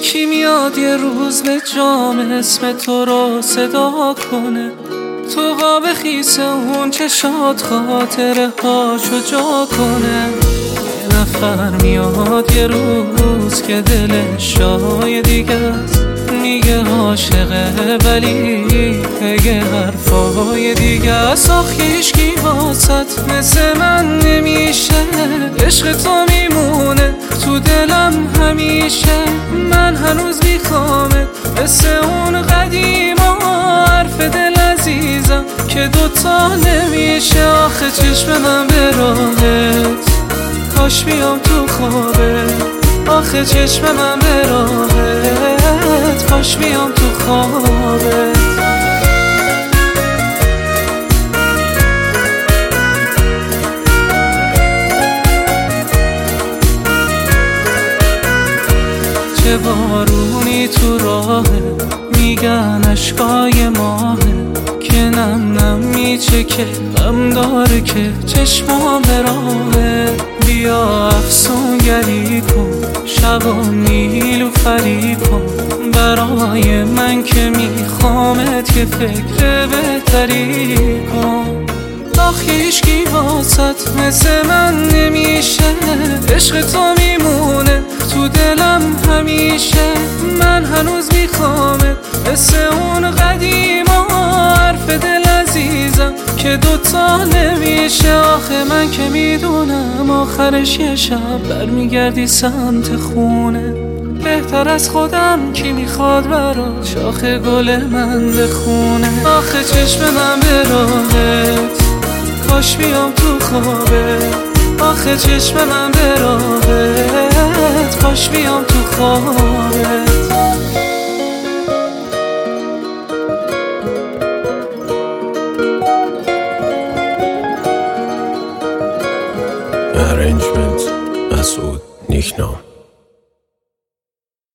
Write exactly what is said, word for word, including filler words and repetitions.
کی میاد یه روز به جام اسم تو رو صدا کنه، تو قاب خیس اون چشات خاطره هاشو جا کنه. یه نفر میاد یه روز که دلش شای دیگه است، میگه عاشقه ولی بگه حرفای دیگه است. آخه هیچکی واسط مثل من نمیشه، عشق تو میمونه تو دلم همیشه. من هنوز میخوامت مثل اون قدیما، حرف دل عزیزم که دوتا نمیشه. آخه چشم من به راهت کاش بیام تو خوابت، آخه چشم من به راهت کاش بیام تو خوابت. چه بارونی تو راهه، میگن اشکای ماهه که نم نم میچکه، غم داره که چشمام به راهه. بیا افسونگری کن، شبا نیلو فری کن برای من که میخوامت، که فکر بهتری کن. آخه هیچکی واسط مثل من نمیشه، عشق تو میمونه تو دلم همیشه. من هنوز میخوامت مثل اون قدیما، حرف دل عزیزم که دوتا نمیشه. آخه من که میدونم آخرش یه شب برمیگردی سمت خونه، بهتر از خودم کی میخواد برات شاخ گل من بخونه. آخه چشم من به راهت کاش بیام تو خوابت، آخه چشم من به راهت کاش بیام تو خوابت. Arrangement مسعود نیکنام.